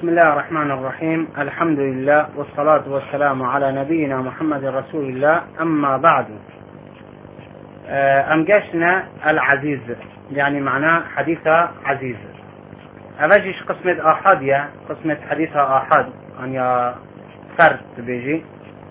بسم الله الرحمن الرحيم. الحمد لله والصلاة والسلام على نبينا محمد رسول الله. أما بعد، أمجشنا العزيز يعني معناه حديثة عزيز. أبجيش قسمة آحادية، قسمة حديثة آحاد أن يا فرد بيجي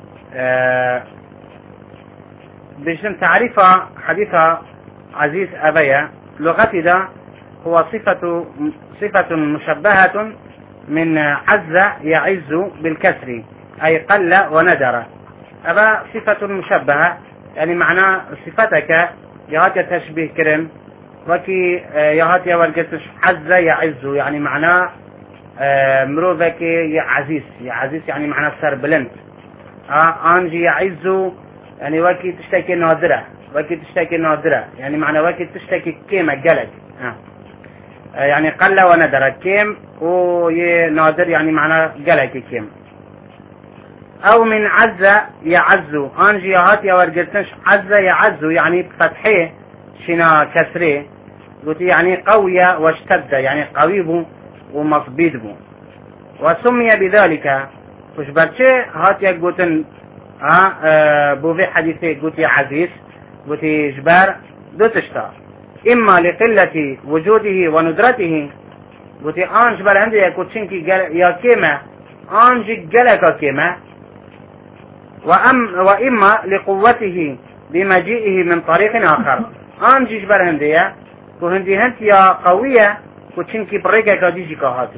بجن تعريفها حديثة عزيز أبيا لغتي ده هو صفة مشبهة من عز يعز بالكسر أي قل وندر. أبا صفة مشبهة يعني معناه صفتك يهات تشبيه كرم وكي يهات يولقتش عز يعز يعني معناه مروفك يا عزيز يعني معناه سر بلند. أنجي يعز يعني وكي تشتكي نادرة يعني معنى وكي تشتكي كيما قلق يعني قل وندر كيم ونادر يعني معنى قلق كيم. أو من عز يعز أنجي هات يا ورقتنش عز يعز يعني فتحيه شنا كسره قلت يعني قوية واشتد يعني قويب ومصبيد بو وسمي بذلك وش برشي هات يا قلتن بو في حديثي قلت يا عزيز قلت جبار دو تشتا إما لقلة وجوده وندرته قلت آنج بر عندي يا كوتشنكي يا كيما آنج قلق كيما وإما لقوته بمجيئه من طريق آخر آنج جبر عندي يا كوهندي هنت يا قوية كوتشنكي بريقا كاديجي كهاتي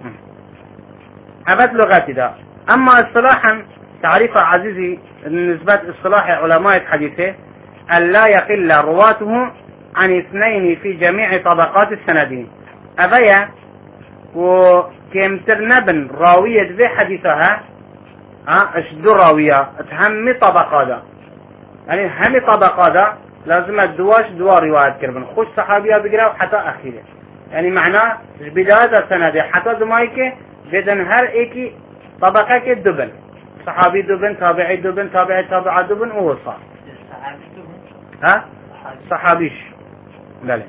أبد لغاتي دا. أما اصطلاحا تعريف عزيزي بالنسبة اصطلاح علماء الحديث أن لا يقل رواته عن 2 في جميع طبقات السندين. أبيا وكم ترنبن راوية ذي حديثها اشدو راوية تهم طبقات يعني هم طبقات لازم الدواش دوا روايات كربن خوش صحابية بقراو حتى أخيرا يعني معناه بداية السند حتى دمائك بدن هر ايكي طبقة كدبن صحابي دبن تابعي دبن تابعي تابع دبن ووصال صحابيش بله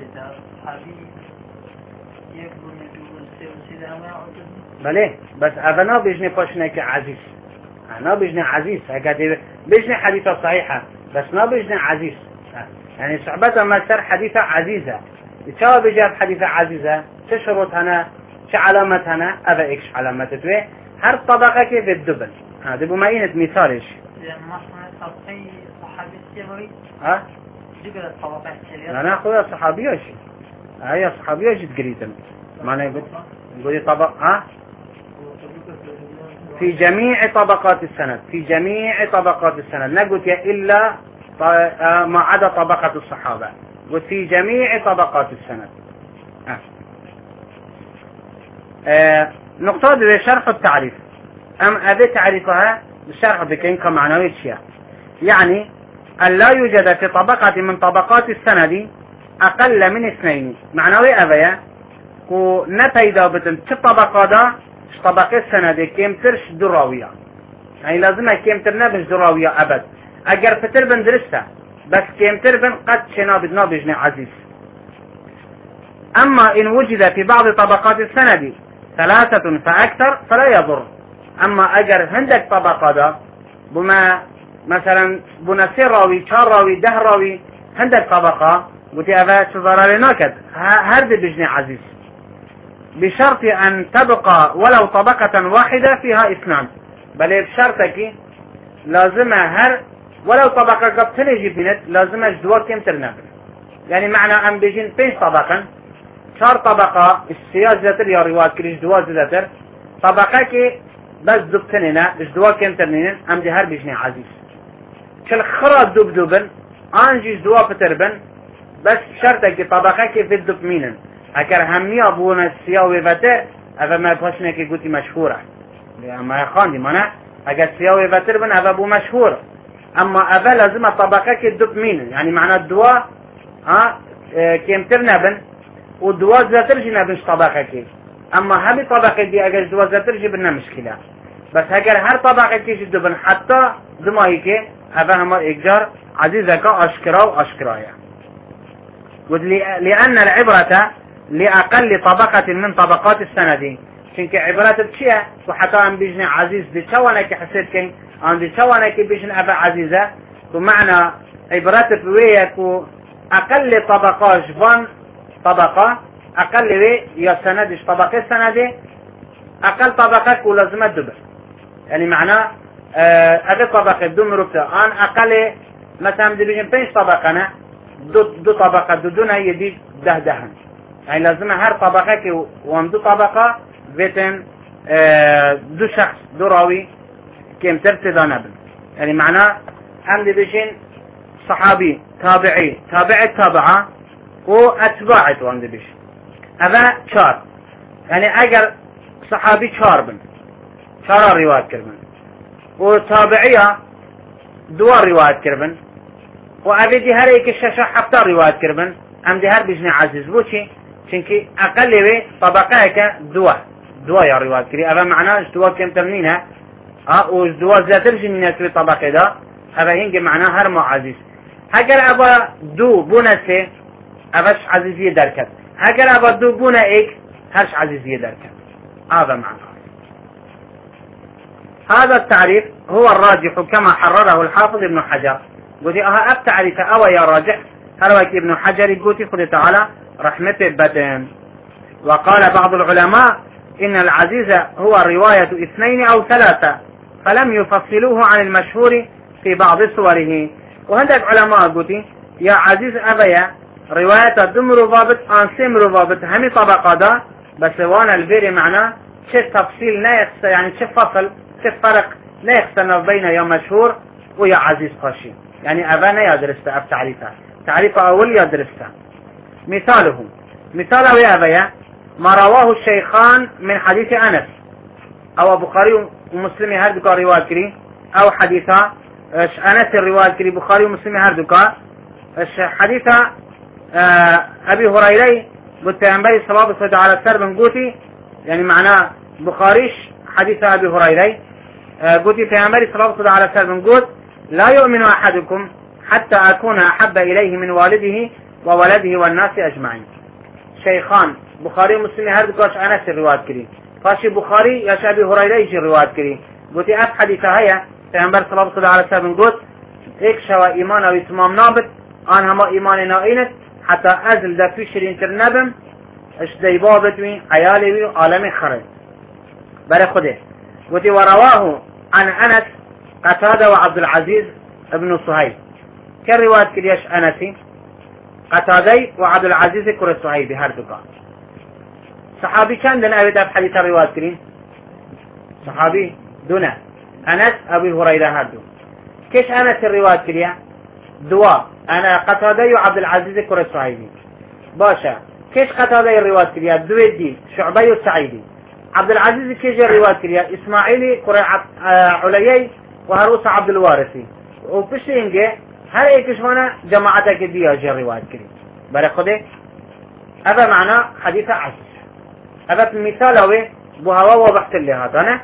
بله بس أنا بيجني فاشنك عزيز أنا بيجني عزيز هكذا بيجني حديثة صحيحة بس ما بيجني عزيز يعني صعبة ما صار حديثة عزيزة شو بيجاب حديثة عزيزة شروط هنا شو علامات هنا أبا إيش علامات توي هر طبقة كيف الدبن هذا بمعينة مثالش أنا أخويا صحابيوش هي صحابيوش تقريتن معناه يقول طبق في جميع طبقات السند نقول إلا ما عدا طبقة الصحابة وفي جميع طبقات السند. نقطة بشرح التعريف أبي تعريفها الشرح بكين كمعنوي شيء يعني أن لا يوجد في طبقة من طبقات السند أقل من 2 معنوي أبيا ونتي دابتن طبقة السند كيم ترش دراوية يعني لازم كيم ترنبش دراوية أبد أجر فتربن درسته بس كيم تربن قد شنابد نابجني عزيز. أما إن وجد في بعض طبقات السند 3 فأكثر فلا يضر. أما أجر عندك طبقة بما مثلا بنسير راوي 4 راوي 10 راوي عندك طبقة قلت أبا تضرر ناكد هرد بجني عزيز بشرط أن تبقى ولو طبقة واحدة فيها 2 بل بشرطك لازم هر ولو طبقة قد تلجي بنت لازم اجدوار كم ترنبن يعني معنى أن بيجين 5 طبقا 4 طبقة السياج ذاتر يا رواد كريش دوار ذاتر طبقة كي بس دبتننا اجدوار كم ترنين أم دي هر بيجني عزيز كل خرا دبن انجي دوار فتربن بس شرطك طبقة كي في الدب مينن اكر همي ابونا السياوي فتر اذا ما باشنا كي قلتي مشهورة ما يخاندي مانا اگر سياوي فتر بن اذا ابو مشهور اما اذا لازم طبقة كي الدب مينن يعني معنى الدواء كيم ترنبن والدواء زاترجي نبنش طبقة كي اما هذه طبقة دي اگر دواء زاترجي بنا مشكلة بس اگر هر طبقة كي جدبن حتى دمائي كي هذا هم اقدار عزيزك اشكرايا لأن العبرة لأقل طبقة من طبقات السند چونك عبارات بشيء وحتى ام بيجن عزيز دي شوانك حسيت كين ام دي شوانك بيجن ابا عزيزة ومعنى عبارات بويك اقل طبقة جبان طبقة اقل وي يا سندش طبقة سندي اقل طبقة ولازمة دبر يعني معناه اقل طبقة دو مربطة ان اقل مثلا دي بيجن 5 طبقة نه دو طبقة دونه يدي دهن يعني لازم هر طبقة كي وهم دو طبقة بيتن دو شخص دو راوي كم ترتدان بن يعني معناه هم دي بيجن صحابي تابعي تابع التابعة واتباعت وهم دي بيجن هذا شار يعني اگر صحابي شار بن شار روايات كربن وتابعية دوار روايات كربن وأبي دي هر ایک شش 7 روايات كربن ام دي هر بجن عزيز بوشي چونكي اقل وي طبقه که دوا يا روايات كري هذا معناه دوا كم تمنينها و دوا زيادة جنينة في طبقه ده هذا هنجي معناه هر ما عزيز اگر ابا دو بونسه ابش عزيزية دركت اگر ابا دو بونه ایک هرش عزيزية دركت هذا معناه. هذا التعريف هو الراجح كما حرره الحافظ ابن حجر قلت التعريف أو يا راجح هروك ابن حجر قلت خذ تعالى رحمته بدن. وقال بعض العلماء إن العزيز هو رواية 2 أو 3 فلم يفصلوه عن المشهور في بعض صوره. وهندك علماء قلت يا عزيز أبيا رواية دمر ضابط عن سمر ضابط همي طبقة دا بس وانا البيري معناه شي تفصيل لا يخص يعني شي فصل شي فرق لا يختلف بين يا مشهور ويا عزيز قشي يعني أبانا يدرسته أب تعريفه أول يدرسته. مثاله يا أبيا ما رواه الشيخان من حديث أنس أو بخاري ومسلم هردك رواية كري أو حديثة أنس الرواية كري بخاري ومسلم هردك حديثة أبي هريرة قلت أنبري صلى الله عليه وسلم قوتي يعني معناه بخاريش حديث أبي هريرة قلت أنبري صلى الله عليه وسلم قلت لا يؤمن أحدكم حتى أكون أحب إليه من والده وولده والناس أجمعين. شيخان بخاري ومسلم هردكاش أنس الرواية كري فاشي بخاري يا أبي هريرة يجي الرواية كري قلت أف حديثة هيا أنبري صلى الله عليه وسلم قلت إيك شوى إيمان أو إتمام نابت أنا ما إيمان نائنت حتى أزل دا في شرين ترنبم اش ديبابت وي عيالي وي عالمي خرج بري خده. قلت ورواه عن أنس قتادة وعبد العزيز ابن صهيب كالرواية كريش أنسي قتادة وعبد العزيز كر صهيب هردوكا صحابي كان دنا أبدا بحديث الرواية كرين صحابي دنا أنس أبي هريرة هردو كيش أنس الرواية كريا دوا أنا قتادة وعبد العزيز كر صهيب باشا كيش قتادة الرواية كريا دويدي شعبي وسعيدي عبد العزيز كيش الرواية كريا إسماعيلي كر عليي وهروس عبد الوارثي وبشينجي هر ايكش وانا جماعتك دي اجي الرواية كريم بري خده. هذا معنى حديث عزيز هذا المثال هو بهوا وضحت اللي هذا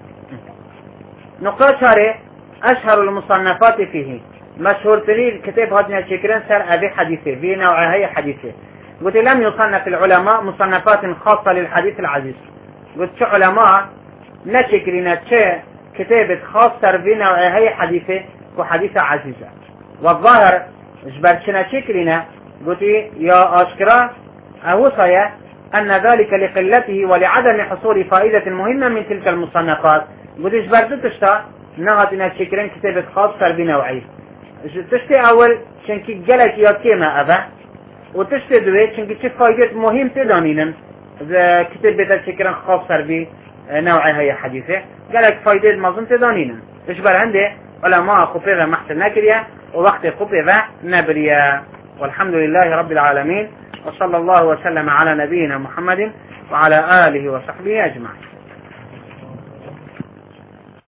نقطة شارع اشهر المصنفات فيه مشهور تريد كتاب هذا شكرا سر ابي حديثه في نوع هي حديثه. قلت لم يصنف العلماء مصنفات خاصة للحديث العزيز. قلت شو علماء نشكرنا شيء كتابة خاصة في نوع هي حديثه وحديثة عزيزة. والظاهر جبرتنا شكرنا قلت يا أشكرا أوصي أن ذلك لقلته ولعدم حصول فائدة مهمة من تلك المصنفات. قلت جبرت تشتا نهضنا شكرا كتابة خاصة في نوعي تشتي أول شنكي جلك يا كيما أبا وتشتي دوي شنكي شي فائدة مهم تدانينا كتابة شكرا خاصة في نوعي هي حديثة قالك فائدة مظن تدانينا تشبر عندي علماء خبرة محسن نكريا ووقت خبرة نبريا. والحمد لله رب العالمين وصلى الله وسلم على نبينا محمد وعلى آله وصحبه أجمعين.